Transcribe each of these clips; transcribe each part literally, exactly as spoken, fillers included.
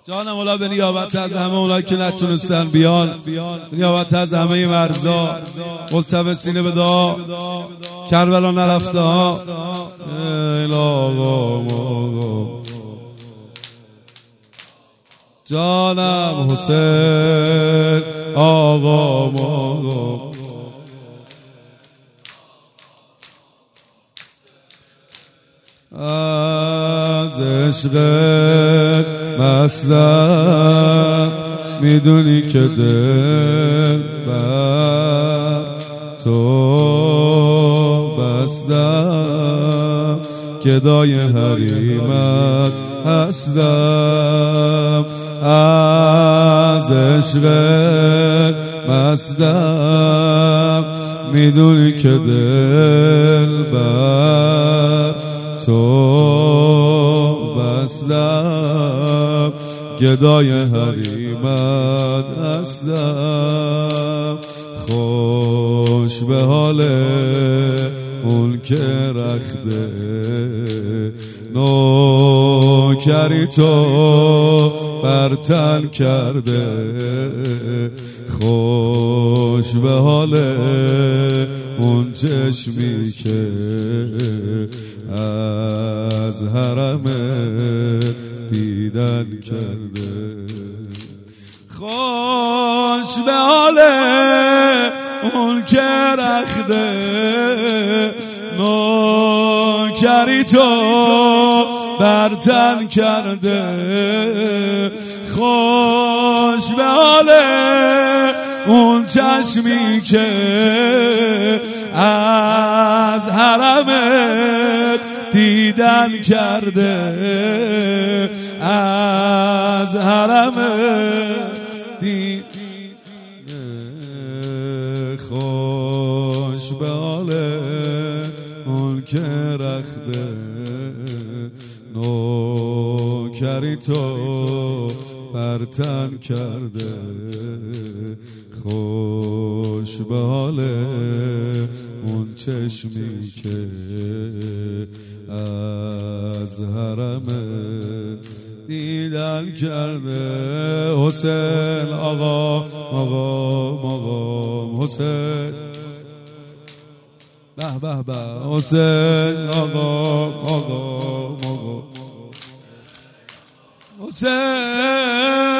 جان مولا به نیابت از همه اونایی که نتونستن بیان، به نیابت از همه مرزا ملتمسین به دعا، کربلا نرفته ها. جانم حسین آقا ما، از عشق مستم میدونی که دل بر تو بستم، گدای حریمت هستم. از عشق مستم میدونی که دل بر تو بستم، گدای حریمت هستم. خوش به حال اون که رخته نوکری تو برتن کرده. خوش به حال اون چشمی که از حرم دیدن کرده. خوش به حال اون که رخته نوکری تو برتن کرده. خوش به حال اون چشمی که از حرمت دیدن کرده. از حرمت دیدن. خوش به حال اون که رخته نوکری تو برتن کرده. خوش به حال اون چشمی که از حرم دیدن کرده. حسین آقا آقا آقا حسین به به به حسین آقا آقا آقا حسین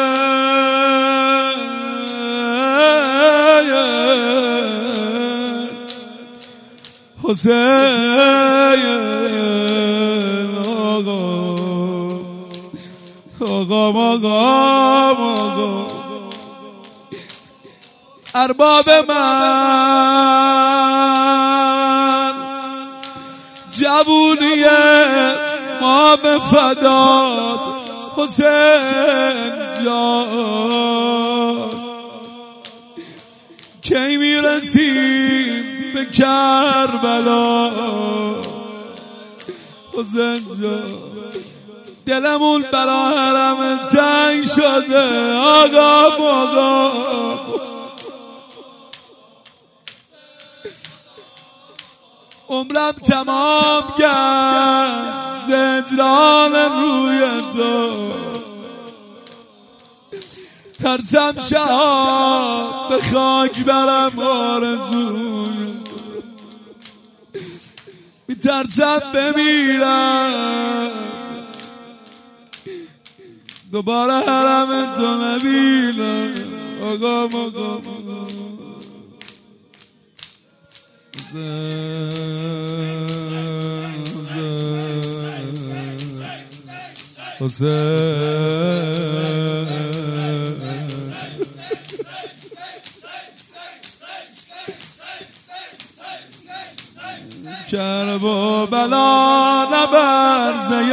حسین آقا آقا آقا آقا ارباب من جوونی ما به فداد حسین جان. کی میرسیم به کربلا حسین جان؟ دلمون برا حرم تنگ شده آقا آقا. عمرم تمام کرد زجران روی تو، ترسم شهاب به خاک برم آرزوی، میترسم بمیرم دوباره حرم تو نبینم آقا آقا حسین. کرب و بلا نبر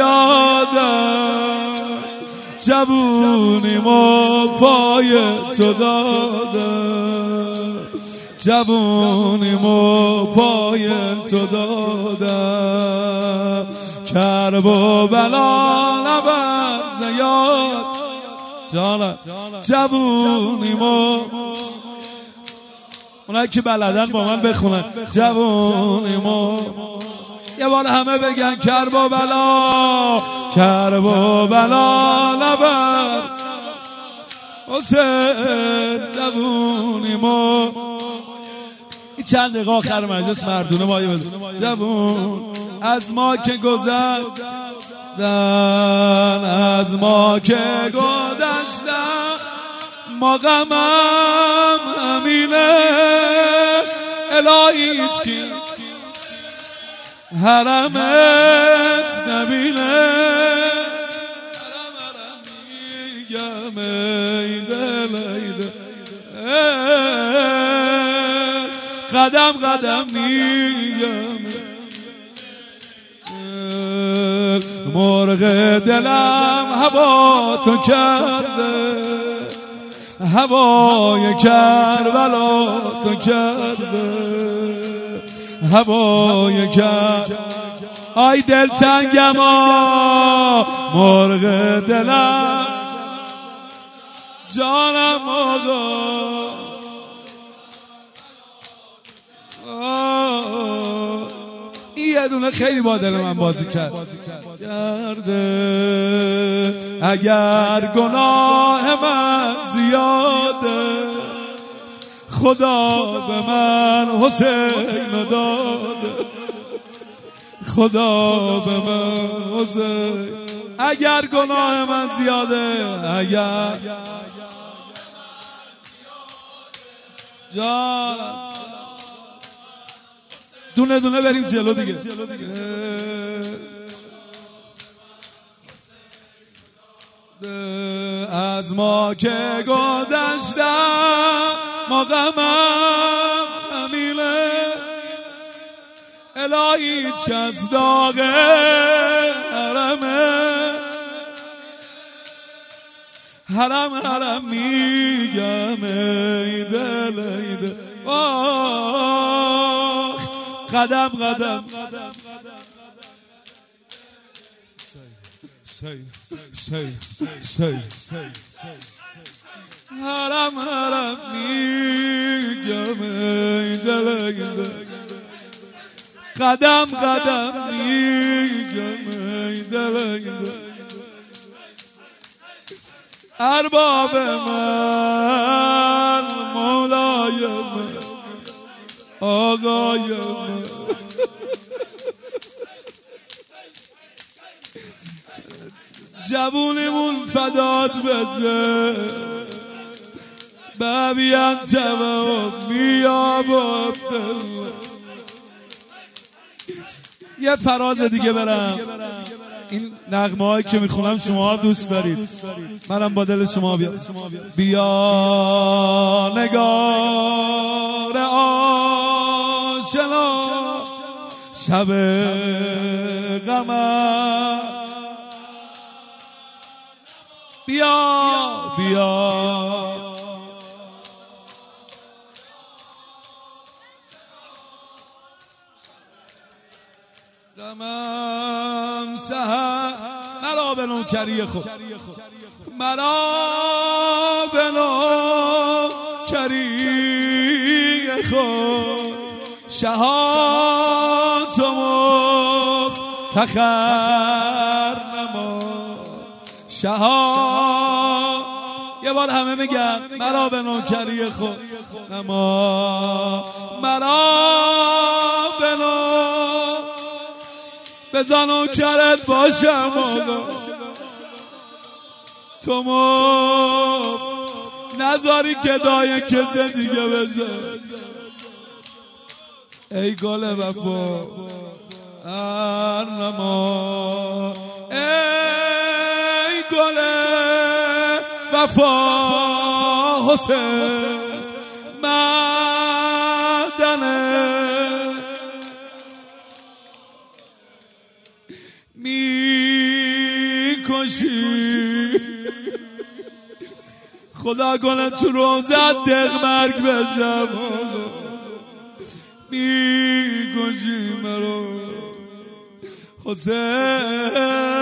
زیادم، جوونیم و پای تو دادم، جوونیم و پای تو دادم. کرب و بلا نبر زیاد جانم، جوونیم و اونایی که بلدن با من بخونن. جوونیم و یه بار همه بگن کرب و بلا، کرب و بلا نبر حسین جوونی ما. این چند دقیقه آخر مجلس مردونه مایه بزن. جوون از ما که گذشتن، از ما که گذشتن، ما غمم همینه الهی هیچکی حرمت نبینه. حرم حرم میگم ای دل ای دل، قدم قدم میگم مرغ دلم هوا تو کرده، هوای کربلا تو کرده، هوای کربلا. آی دل تنگم آ مرغ دلم جانم آقا. یه دونه خیلی با دل من بازی کرد. کرده اگر گناه من زیاده، خدا به من حسین داده، خدا به من حسین. اگر گناه من زیاده، اگر جان دونه دونه بریم جلو دیگه. از ما که گذشتم، ما غمم همینه الهی هیچ کس داغ حرمه. حرم حرم میگم ای دل ای دل، قدم قدم حرم حرم میگم ای دل ای دل، قدم قدم میگم ای دل ای دل. ارباب من، مولای من، آقای من، جوونمون فداد بده بابی انت و میابد. یه فراز دیگه برم. این نغمه هایی که میخونم شما دوست دارید، منم با دل شما بیا. بیا نگار آشنا شب غمم، بیا بیا غمم سحر. مرا به نوکری خود، مرا به نوکری خود، شهان تو مفتخر نما. شهان یه بار همه میگم مرا به نوکری خود نما، مرا به نوکری بزن و کرد باشم آقا. تو مفت نذاری که دای کسی دیگه بزن. ای گل وفا ارنما، ای گل وفا حسین مدنه. میکشی خدا کنه تو روزت دق مرگ بشم. میکشی مرا حسین،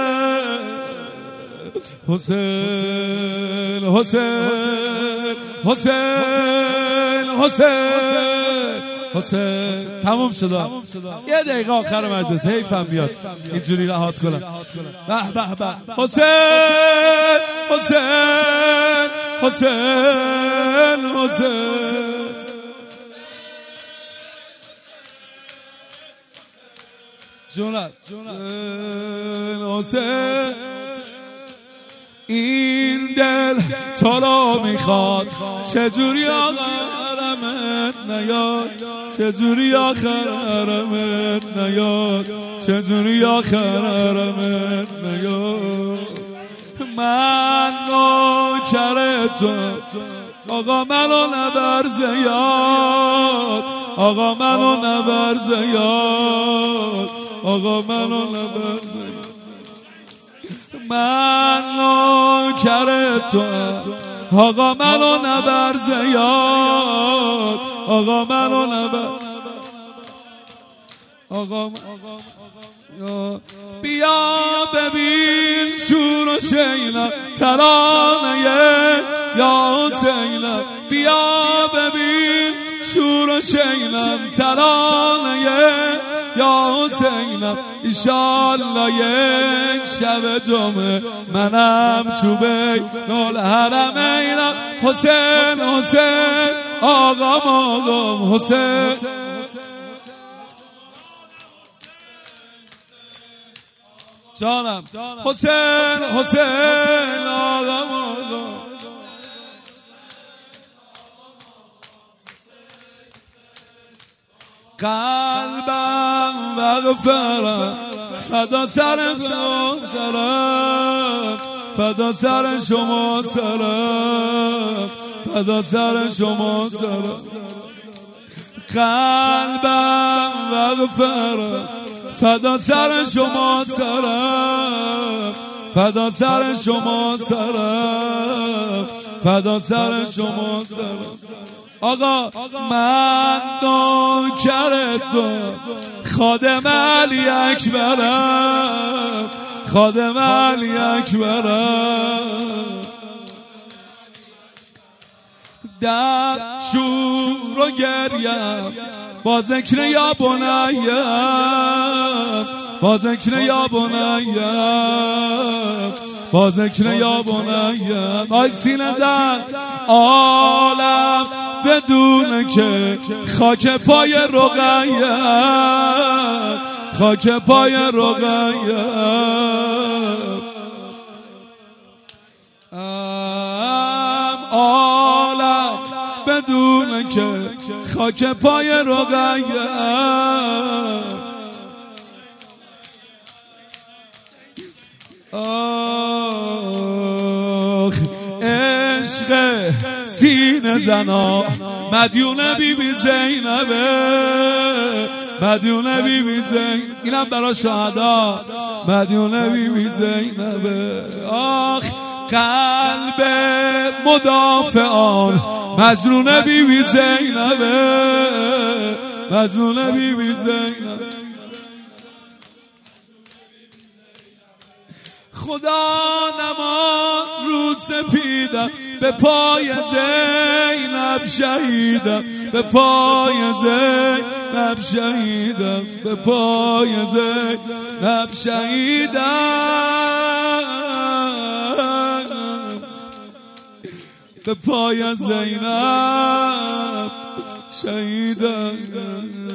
حسین حسین حسین حسین حسین تموم شد. یه دقیقه آخر مجلس حیفم بیاد اینجوری رهات کنم. به به به حسین حسین حسین حسین جونت حسین این دل تو رو میخواد چجوری آخرمت نیاد چجوری آخرمت نیاد چجوری آخرمت نیاد من نوکر تو آقا منو نبر زیاد آقا منو نبر زیاد آقا منو نبر زیاد من نوکر تو آقا منو نبر زیاد آقا منو نبر آقا بیا ببین شور و شینا ترانه یا حسینم بیا ببین شور و شینا ترانه یا حسینم ایشالله یک شب جمعه منم چوبه نول حرمینم حسین حسین آقام آقام حسین جانم حسین حسین آقام آقام قلبم مغفرم فدا سر شما سرم فدا سر شما سرم فدا سر شما سرم قلبم مغفرم فدا سر شما سرم فدا سر شما سرم فدا سر شما سرم آقا من نوکر تو خادم علی اکبرم خادم علی اکبرم در شور و گریم با ذکر یا بنیم با ذکر یا بنیم با ذکر یا بنیم آی سینه زن عالم بدون که خاک پای رقیه خاک پای رقیه عالم بدون که خاک پای رقیه آخ عشق سینه زنا مدیون بی بی زینبه مدیون بی بی زینبه اینم برای شهدا مدیون بی بی زینبه آخ قلب مدافعان مجنون بی بی زینبه مجنون بی بی زینبه خدا نما رو سپیدم به پای زینب شهیدم به پای زینب شهیدم به پای زینب شهیدم به پای زینب شهیدم